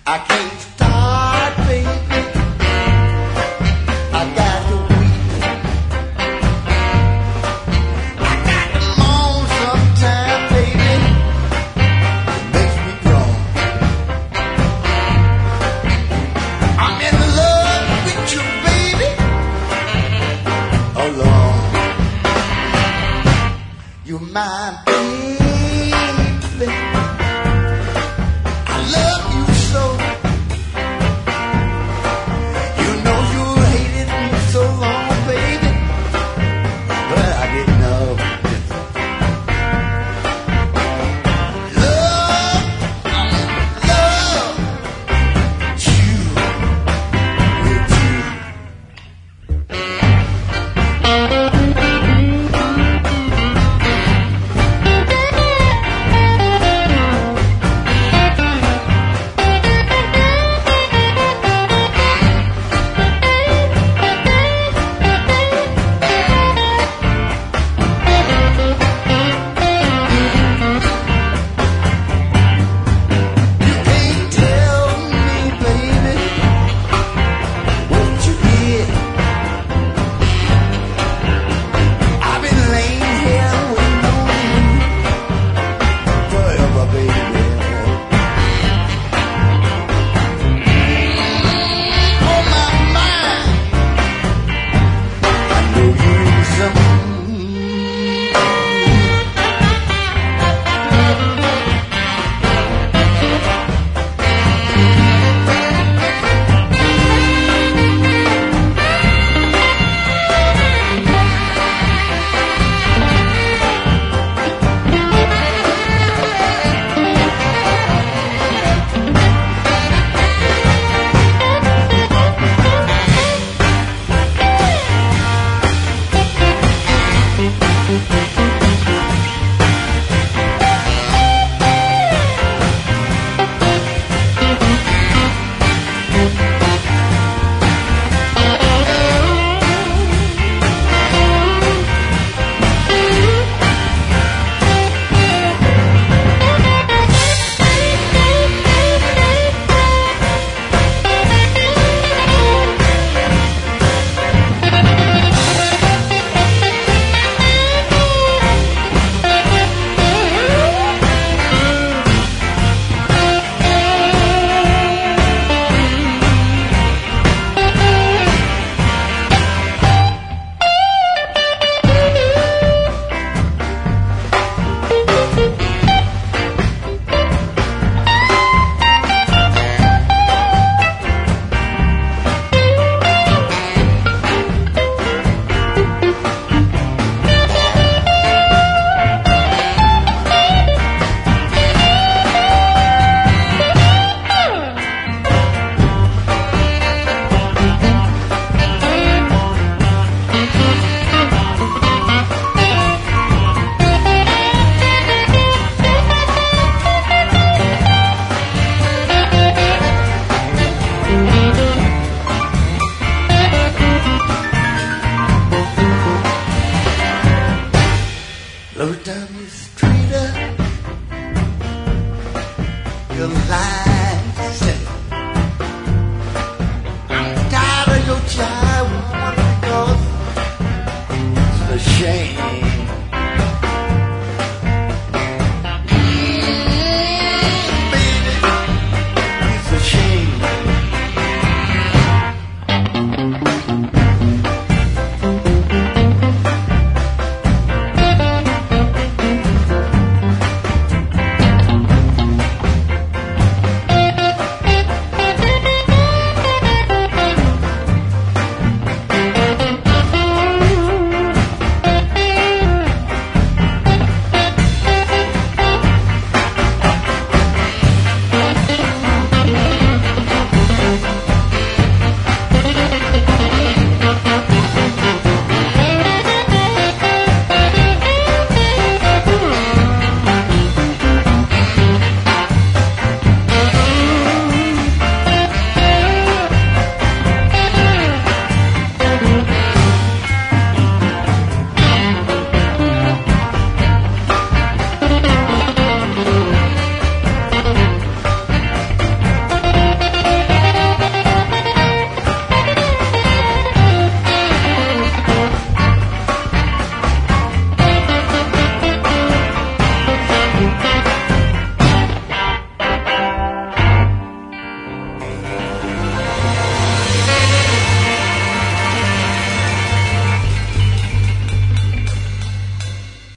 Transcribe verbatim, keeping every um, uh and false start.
I can't start, baby. I got to weep. I got to moan sometime, baby. It makes me groan. I'm in love with you, baby. Oh Lord, you're my baby. I love you so. You know you hated me so long, baby, but I didn't know. Love, I'm in love with you, with you. You can't tell me, baby, what you did. I've been laying here waiting on you forever, baby. On my mind, I know you some. Low down the street, your lies. I'm tired of your child because it's a shame.